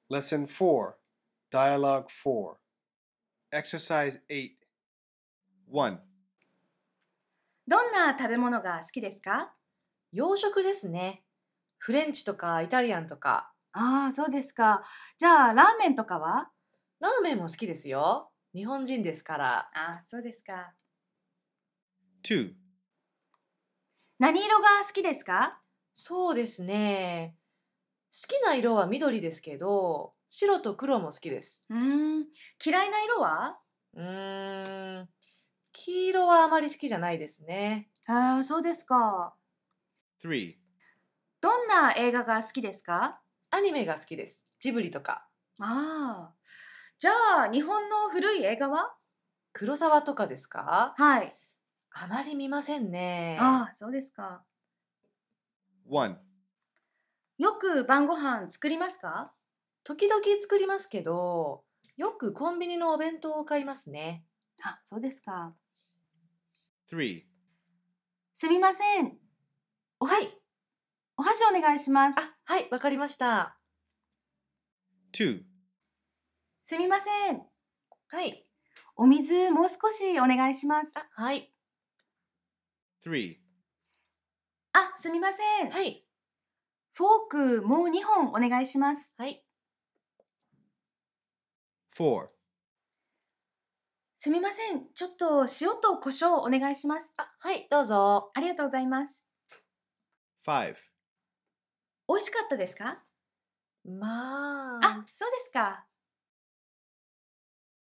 Lesson 4, Dialogue 4. Exercise 8. 1. どんな食べ物が好きですか？ 洋食ですね。フレンチとかイタリアンとか。 ああ、そうですか。じゃあ、ラーメンとかは？ ラーメンも好きですよ。日本人ですから。 ああ、そうですか。 2. 何色が好きですか？ そうですね。好きな色は緑ですけど、白と黒も好きです。 嫌いな色は？ 黄色はあまり好きじゃないですね。 ああ、そうですか。 3. どんな映画が好きですか？ アニメが好きです。ジブリとか。 ああ、じゃあ、日本の古い映画は？ 黒沢とかですか？ はい。 あまり見ませんね。 ああ、そうですか。 1. よく晩ご飯作りますか？ 時々作りますけど、よくコンビニのお弁当を買いますね。 あ、そうですか。 3. すみません。お箸お願いします。 はい、わかりました。 2. すみません。 はい、 お水もう少しお願いします。 はい、 3. あ、すみません。 はい、 フォークもう2本お願いします。 はい。 4. すみません。ちょっと塩と胡椒お願いします。 はい、どうぞ。 ありがとうございます。 5. 美味しかったですか？ まあ。 あ、そうですか。